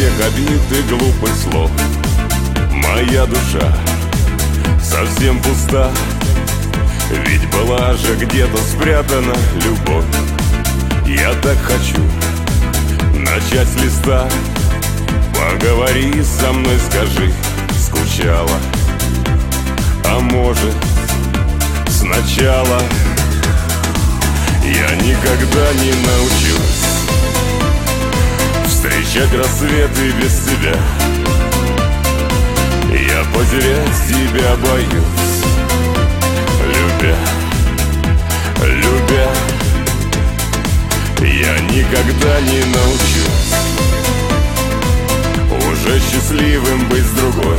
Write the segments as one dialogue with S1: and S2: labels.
S1: всех обид и глупых слов. Моя душа совсем пуста, ведь была же где-то спрятана любовь. Я так хочу начать с листа. Поговори со мной, скажи, скучала? А может, сначала? Я никогда не научусь встречать рассветы без тебя. Я потерять тебя боюсь, любя, любя. Я никогда не научусь уже счастливым быть с другой.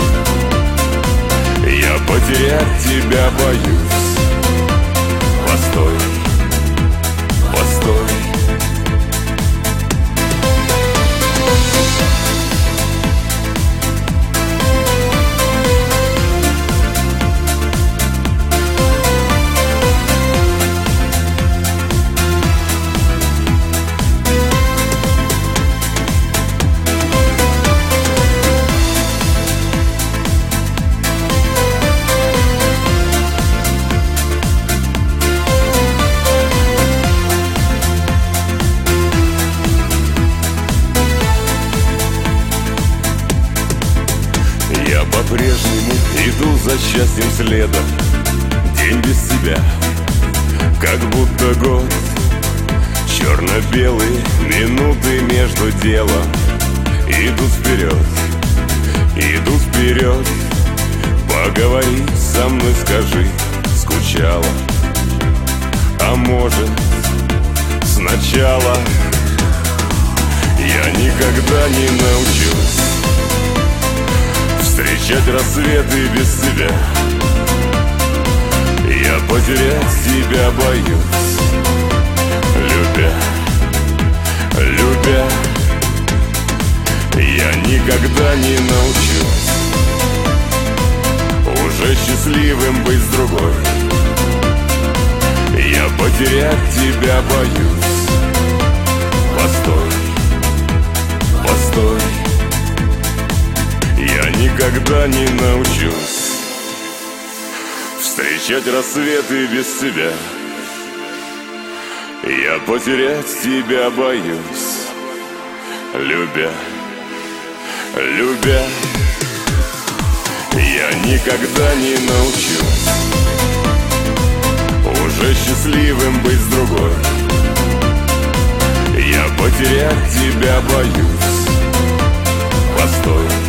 S1: Я потерять тебя боюсь. Постой, постой. Я по-прежнему иду за счастьем следом. День без тебя, как будто год. Черно-белые минуты между делом идут вперед, идут вперед. Поговори со мной, скажи, скучала? А может, сначала? Я никогда не научусь встречать рассветы без тебя. Я потерять тебя боюсь, любя, любя. Я никогда не научусь уже счастливым быть с другой. Я потерять тебя боюсь. Постой, постой. Я никогда не научусь встречать рассветы без тебя. Я потерять тебя боюсь, любя, любя. Я никогда не научусь уже счастливым быть с другой. Я потерять тебя боюсь. Постой,